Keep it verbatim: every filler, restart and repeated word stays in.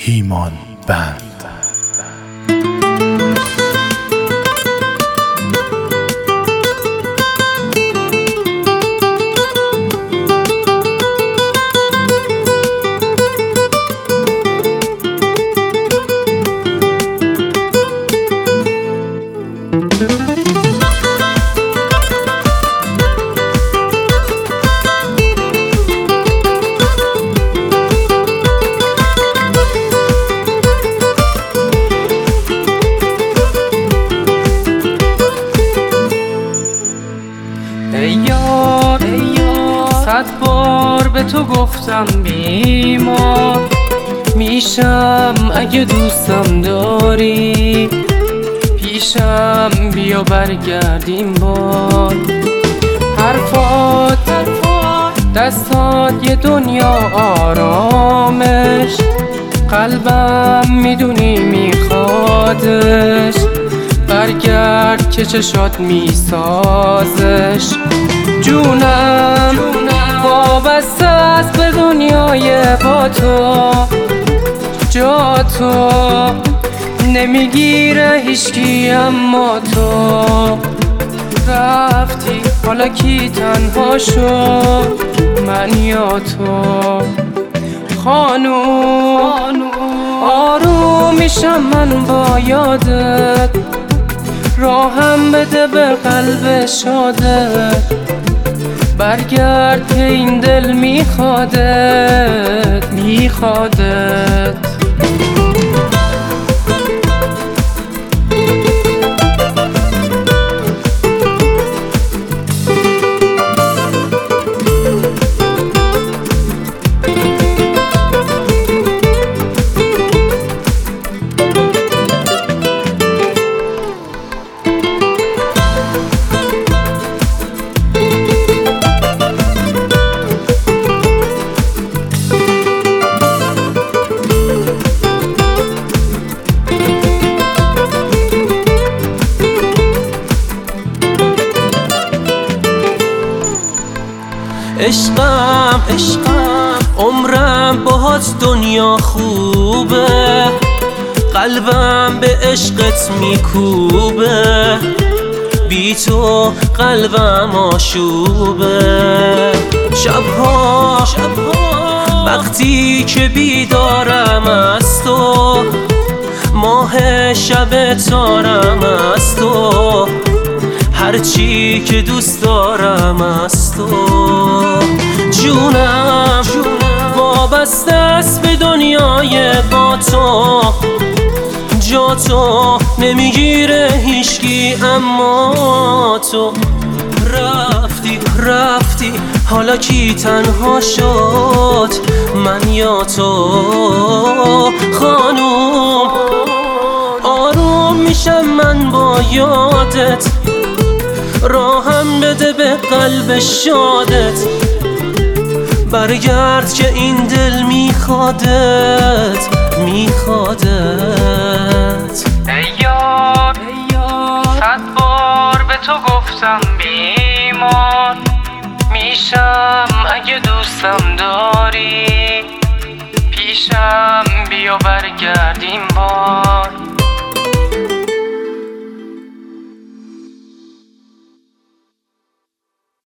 ایمان بند. ای یار ای یار صد بار به تو گفتم بیمار میشم اگه دوستم داری، پیشم بیا برگردیم بار. حرفات دستات یه دنیا آرامش، قلبم میدونی میخوادش، برگرد که چشات میسازش. جونم وابسته است به دنیای با تو، جا تو نمیگیره هیچکی اما تو رفتی، حالا کی تنها شد من یا تو؟ خانوم آروم میشم من با یادت، راهم بده به قلب شادت، برگرد که این دل میخوادت میخوادت. عشقم عشقم عمرم باهات دنیا خوبه، قلبم به عشقت میکوبه، بی تو قلبم آشوبه. شبها شبها وقتی که بیدارم از تو، ماه شب تارم از تو، هرچی که دوست دارم از تو. جونم وابسته است به دنیای با تو، جا تو نمیگیره هیچکی اما تو رفتی رفتی، حالا کی تنها شد من یا تو؟ خانوم آروم میشم من با یادت، راهم بده به قلب شادت، برگرد که این دل میخوادت میخوادت. ای یار صد بار به تو گفتم بیمار میشم اگه دوستم داری، پیشم بیا برگردیم بار.